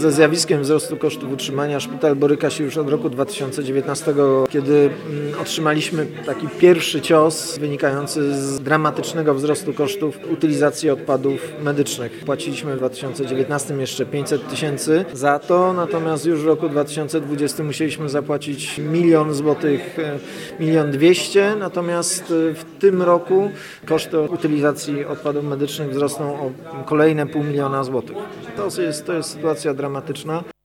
Ze zjawiskiem wzrostu kosztów utrzymania szpital boryka się już od roku 2019, kiedy otrzymaliśmy taki pierwszy cios wynikający z dramatycznego wzrostu kosztów utylizacji odpadów medycznych. Płaciliśmy w 2019 jeszcze 500 000 za to, natomiast już w roku 2020 musieliśmy zapłacić 1 000 000 złotych, 1 200 000, natomiast w tym roku koszty utylizacji odpadów medycznych wzrosną o kolejne 500 000 złotych. To jest sytuacja dramatyczna.